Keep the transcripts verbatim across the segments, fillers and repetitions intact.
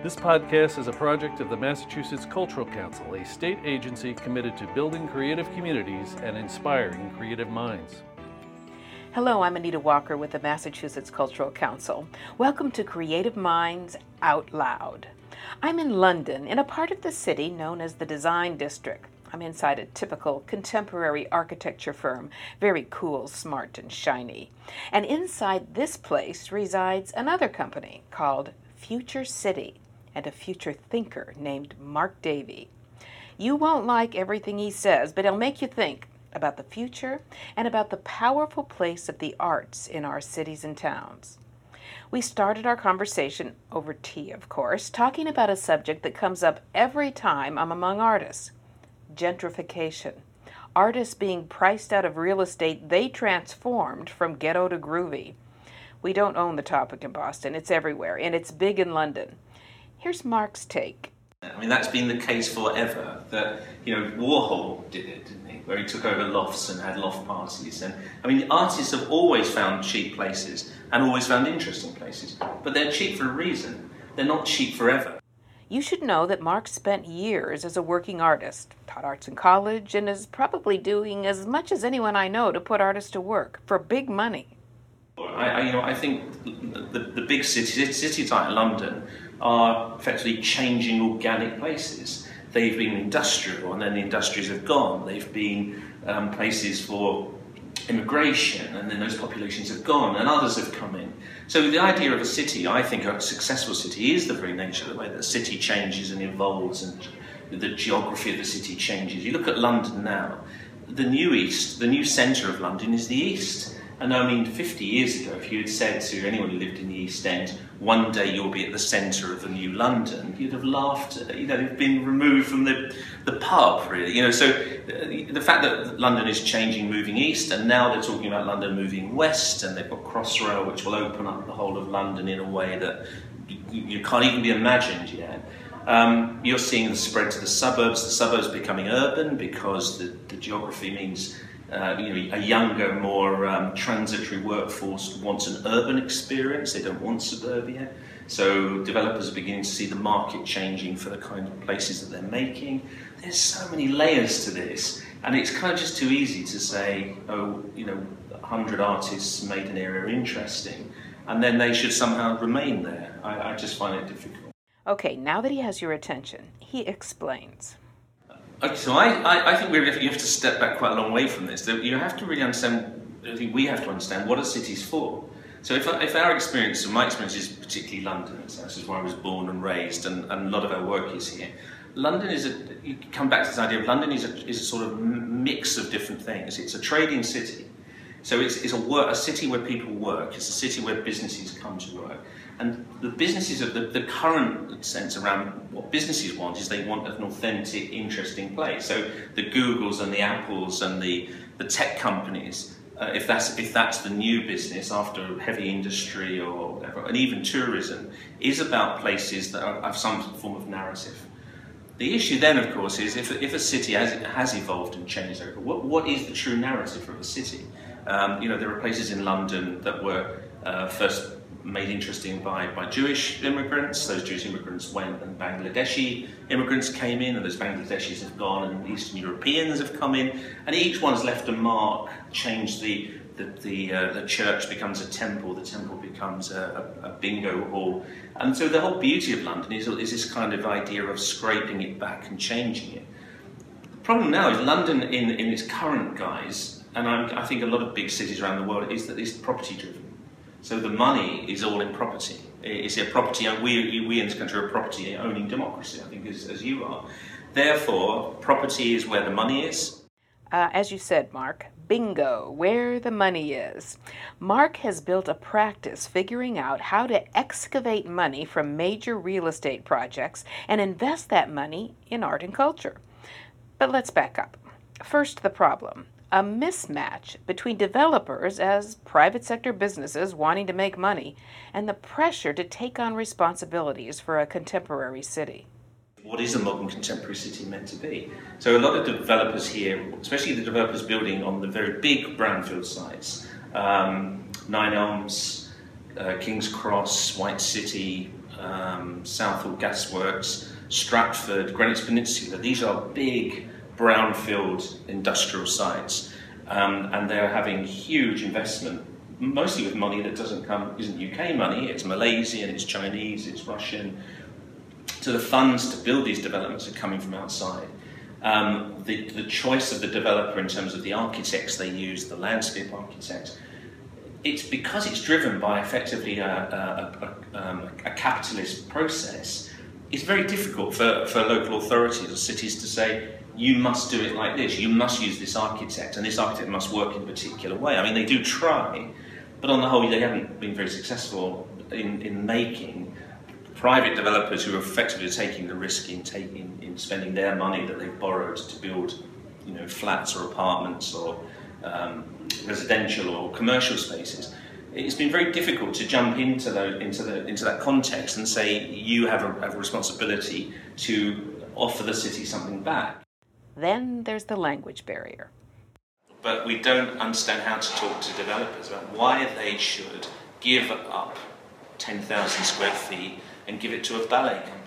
This podcast is a project of the Massachusetts Cultural Council, a state agency committed to building creative communities and inspiring creative minds. Hello, I'm Anita Walker with the Massachusetts Cultural Council. Welcome to Creative Minds Out Loud. I'm in London, in a part of the city known as the Design District. I'm inside a typical contemporary architecture firm, very cool, smart, and shiny. And inside this place resides another company called Future City, and a future thinker named Mark Davey. You won't like everything he says, but he'll make you think about the future and about the powerful place of the arts in our cities and towns. We started our conversation over tea, of course, talking about a subject that comes up every time I'm among artists: gentrification. Artists being priced out of real estate they transformed from ghetto to groovy. We don't own the topic in Boston. It's everywhere, and it's big in London. Here's Mark's take. I mean, that's been the case forever. That, you know, Warhol did it, didn't he? Where he took over lofts and had loft parties. And I mean, artists have always found cheap places and always found interesting places. But they're cheap for a reason. They're not cheap forever. You should know that Mark spent years as a working artist, taught arts in college, and is probably doing as much as anyone I know to put artists to work for big money. I, I, you know, I think the, the big cities, cities like London, are effectively changing organic places. They've been industrial, and then the industries have gone. They've been um, places for immigration, and then those populations have gone, and others have come in. So the idea of a city, I think a successful city, is the very nature of the way that a city changes and evolves, and the geography of the city changes. You look at London now, the new east, the new centre of London is the east. And I mean, fifty years ago, if you had said to anyone who lived in the East End, one day you'll be at the centre of the new London, you'd have laughed. You know, they've been removed from the, the pub, really. You know, so uh, the fact that London is changing, moving east, and now they're talking about London moving west, and they've got Crossrail, which will open up the whole of London in a way that you, you can't even be imagined yet. Um, you're seeing the spread to the suburbs, the suburbs becoming urban because the, the geography means Uh, you know, a younger, more um, transitory workforce wants an urban experience. They don't want suburbia. So developers are beginning to see the market changing for the kind of places that they're making. There's so many layers to this, and it's kind of just too easy to say, oh, you know, one hundred artists made an area interesting, and then they should somehow remain there. I, I just find it difficult. Okay, now that he has your attention, he explains. Okay, so I, I, I think we you have to step back quite a long way from this. You have to really understand, I think we have to understand, what are cities for? So if, if our experience, and my experience is particularly London, so this is where I was born and raised, and, and a lot of our work is here. London is a, you come back to this idea of London is a, is a sort of mix of different things. It's a trading city. So it's, it's a, work, a city where people work. It's a city where businesses come to work. And the businesses, of the, the current sense around what businesses want is they want an authentic, interesting place. So the Googles and the Apples and the, the tech companies, uh, if that's if that's the new business after heavy industry or whatever, and even tourism, is about places that are, have some form of narrative. The issue then, of course, is if, if a city has, has evolved and changed over, what, what is the true narrative of a city? Um, you know, there are places in London that were uh, first made interesting by, by Jewish immigrants. Those Jewish immigrants went, and Bangladeshi immigrants came in, and those Bangladeshis have gone, and Eastern Europeans have come in, and each one's left a mark, changed the the the, uh, the church becomes a temple, the temple becomes a, a, a bingo hall, and so the whole beauty of London is, is this kind of idea of scraping it back and changing it. The problem now is London in, in its current guise, and I'm, I think a lot of big cities around the world, is that it's property driven. So the money is all in property. It's a property, we, we in this country are a property owning democracy, I think, as, as you are. Therefore, property is where the money is. Uh, as you said, Mark, bingo, where the money is. Mark has built a practice figuring out how to excavate money from major real estate projects and invest that money in art and culture. But let's back up. First, the problem. A mismatch between developers as private sector businesses wanting to make money and the pressure to take on responsibilities for a contemporary city. What is a modern contemporary city meant to be? So a lot of developers here, especially the developers building on the very big brownfield sites, um, Nine Elms, uh, King's Cross, White City, um, Southall Gasworks, Stratford, Greenwich Peninsula. These are big brownfield industrial sites, um, and they're having huge investment, mostly with money that doesn't come, isn't U K money, it's Malaysian, it's Chinese, it's Russian. So the funds to build these developments are coming from outside. Um, the, the choice of the developer in terms of the architects they use, the landscape architects, it's because it's driven by effectively a, a, a, um, a capitalist process. It's very difficult for, for local authorities or cities to say, you must do it like this, you must use this architect, and this architect must work in a particular way. I mean, they do try, but on the whole, they haven't been very successful in, in making private developers who are effectively taking the risk in taking in spending their money that they've borrowed to build, you know, flats or apartments or um, residential or commercial spaces. It's been very difficult to jump into the, into the into that context and say you have a, have a responsibility to offer the city something back. Then there's the language barrier. But we don't understand how to talk to developers about why they should give up ten thousand square feet and give it to a ballet company.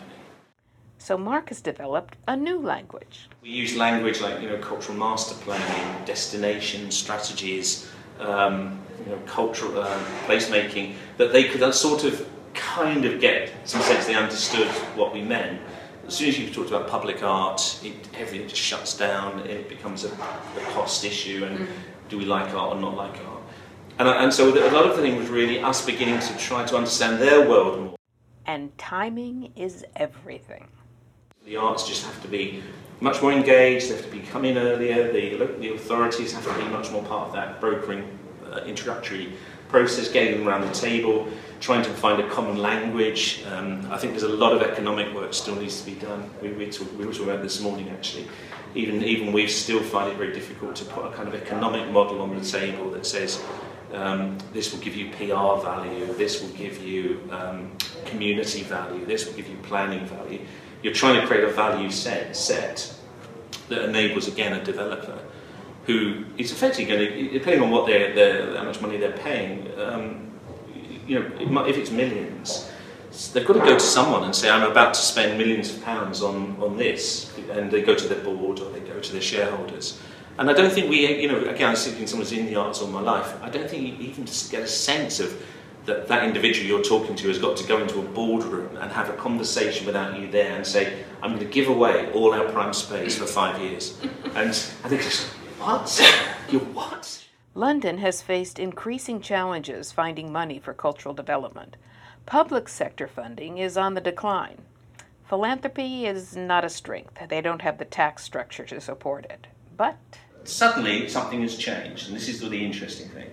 So Mark has developed a new language. We use language like, you know, cultural master planning, destination strategies, um, you know, cultural uh, placemaking, that they could sort of kind of get some sense they understood what we meant. As soon as you talked about public art, it, everything just shuts down, it becomes a, a cost issue, and mm-hmm. do we like art or not like art? And, and so a lot of the thing was really us beginning to try to understand their world more. And timing is everything. The arts just have to be much more engaged, they have to be come in earlier, the, the authorities have to be much more part of that brokering uh, introductory process, getting them around the table, trying to find a common language. Um, I think there's a lot of economic work still needs to be done. We, we, talk, we were talking about this morning actually. Even, even we still find it very difficult to put a kind of economic model on the table that says um, this will give you P R value, this will give you um, community value, this will give you planning value. You're trying to create a value set, set that enables, again, a developer who is effectively going to, depending on what they're, they're, how much money they're paying, um, you know, it might, if it's millions, they've got to go to someone and say, I'm about to spend millions of pounds on, on this, and they go to their board or they go to their shareholders. And I don't think we, you know, again, I was thinking someone's in the arts all my life, I don't think you even just get a sense of that that individual you're talking to has got to go into a boardroom and have a conversation without you there and say, I'm going to give away all our prime space for five years. And I think just, what? You what? London has faced increasing challenges finding money for cultural development. Public sector funding is on the decline. Philanthropy is not a strength. They don't have the tax structure to support it. But suddenly something has changed, and this is the interesting thing.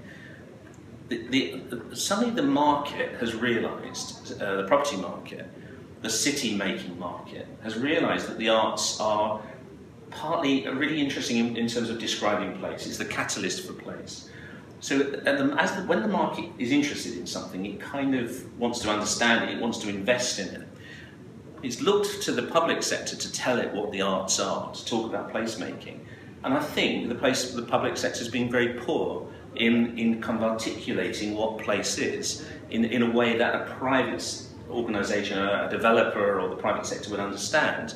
The, the, the, suddenly the market has realised, uh, the property market, the city-making market, has realised that the arts are partly really interesting in, in terms of describing place. It's the catalyst for place. So the, as the, when the market is interested in something, it kind of wants to understand it, it wants to invest in it. It's looked to the public sector to tell it what the arts are, to talk about placemaking. And I think the, place, the public sector has been very poor in, in kind of articulating what place is in, in a way that a private organisation, a developer or the private sector would understand.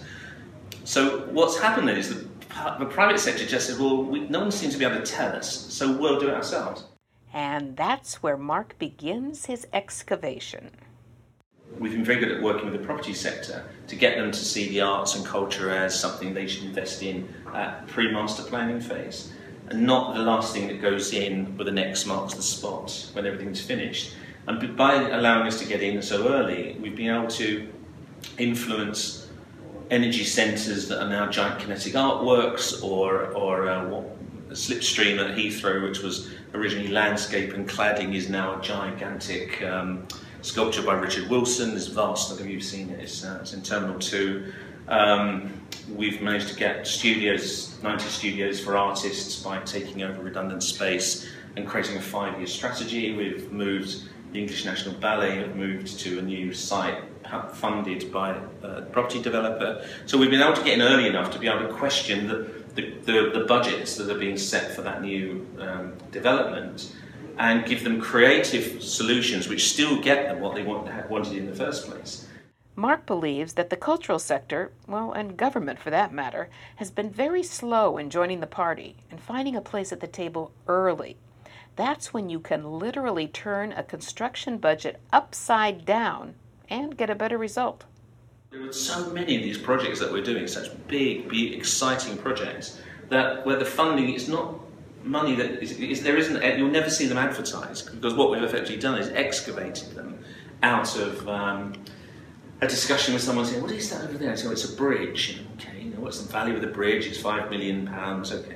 So what's happened then is that the private sector just said, well, we, no one seems to be able to tell us, so we'll do it ourselves. And that's where Mark begins his excavation. We've been very good at working with the property sector to get them to see the arts and culture as something they should invest in at pre-master planning phase, and not the last thing that goes in where the next marks the spot when everything's finished. And by allowing us to get in so early, we've been able to influence energy centres that are now giant kinetic artworks, or, or uh, what, a slipstream at Heathrow, which was originally landscape and cladding, is now a gigantic um, sculpture by Richard Wilson. It's vast, I don't know if you've seen it, it's, uh, it's in Terminal two. Um, we've managed to get studios, ninety studios for artists by taking over redundant space and creating a five-year strategy. We've moved the English National Ballet, have moved to a new site funded by a property developer. So we've been able to get in early enough to be able to question the, the, the, the budgets that are being set for that new um, development, and give them creative solutions which still get them what they want, had wanted in the first place. Mark believes that the cultural sector, well, and government for that matter, has been very slow in joining the party and finding a place at the table early. That's when you can literally turn a construction budget upside down and get a better result. There are so many of these projects that we're doing, such big, big exciting projects, that where the funding is not money that is, is there isn't, you'll never see them advertised, because what we've effectively done is excavated them out of um, a discussion with someone saying, what is that over there? So it's a bridge. Okay, you know, what's the value of the bridge? It's five million pounds, okay.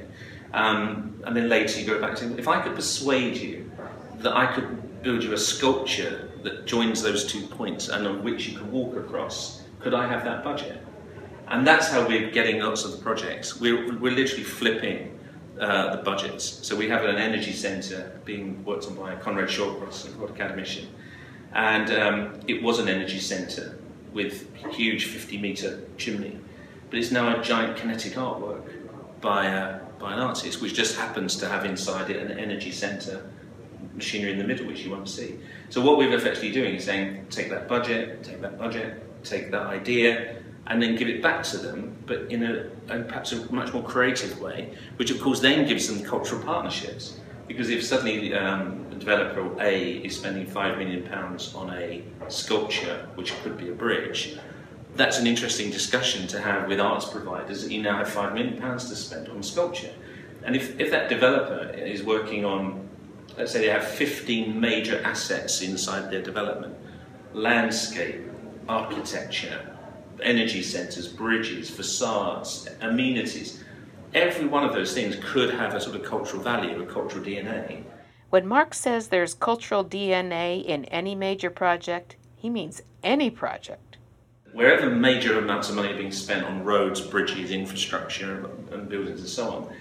Um, and then later you go back to, if I could persuade you that I could build you a sculpture that joins those two points and on which you can walk across, could I have that budget? And that's how we're getting lots of the projects. We're, we're literally flipping uh, the budgets. So we have an energy centre being worked on by Conrad Shawcross, a World Academician. And um, it was an energy centre with a huge fifty metre chimney. But it's now a giant kinetic artwork by, uh, by an artist, which just happens to have inside it an energy centre machinery in the middle, which you won't see. So what we're effectively doing is saying, take that budget, take that budget, take that idea, and then give it back to them, but in a, a perhaps a much more creative way, which of course then gives them cultural partnerships. Because if suddenly um, a developer A is spending five million pounds on a sculpture, which could be a bridge, that's an interesting discussion to have with arts providers, that you now have five million pounds to spend on sculpture. And if, if that developer is working on, let's say they have fifteen major assets inside their development, landscape, architecture, energy centres, bridges, facades, amenities, every one of those things could have a sort of cultural value, a cultural D N A. When Mark says there's cultural D N A in any major project, he means any project. Wherever major amounts of money are being spent on roads, bridges, infrastructure and buildings and so on,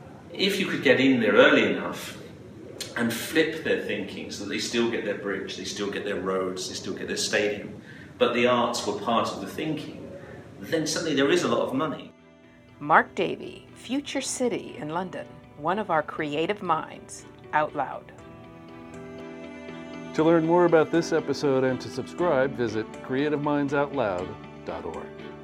if you could get in there early enough and flip their thinking so that they still get their bridge, they still get their roads, they still get their stadium, but the arts were part of the thinking, then suddenly there is a lot of money. Mark Davey, Future City in London, one of our creative minds out loud. To learn more about this episode and to subscribe, visit creative minds out loud dot org.